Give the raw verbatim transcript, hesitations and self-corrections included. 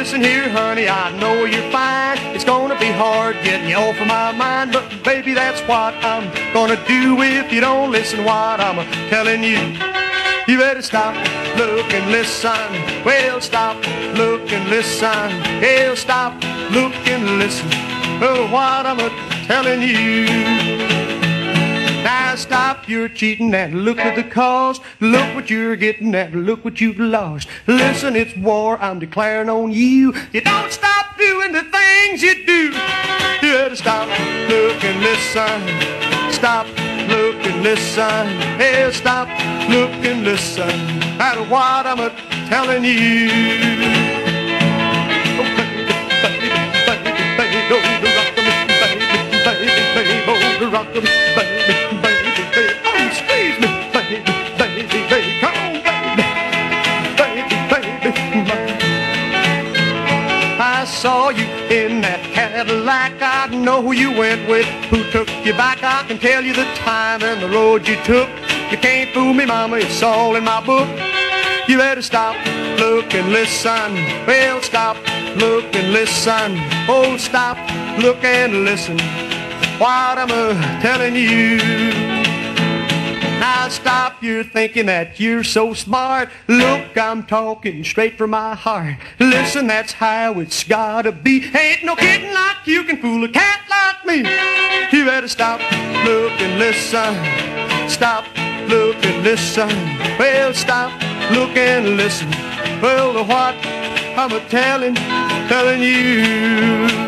listen here, honey, I know you're fine. It's gonna be hard getting you off of my mind, but baby, that's what I'm gonna do if you don't listen what I'm telling you. You better stop, look and listen. Well, stop, look and listen. Well, stop, look and listen. Oh, what I'm telling you. Now stop your cheating and look at the cost. Look what you're getting and look what you've lost. Listen, it's war I'm declaring on you. You don't stop doing the things you do. You better stop, look and listen. Stop, look and listen. Hey, stop, look and listen. That's what I'm telling you. Oh, baby, baby, baby, baby, oh, rock 'em, baby, baby, baby, oh, rock 'em, baby, baby, baby, oh, squeeze me, baby, baby, baby, come on, baby, baby, baby. I saw you in that Cadillac. I know who you went with, who took you back. I can tell you the time and the road you took. You can't fool me, mama, it's all in my book. You better stop, look and listen. Well, stop, look and listen. Oh, stop, look and listen. What I'm uh, telling you. Now stop, you're thinking that you're so smart. Look, I'm talking straight from my heart. Listen, that's how it's gotta be. Ain't no kidding like you can fool a cat like me. You better stop, look and listen. Stop, look and listen. Well, stop, look and listen. Well, to what I'm a telling, telling you.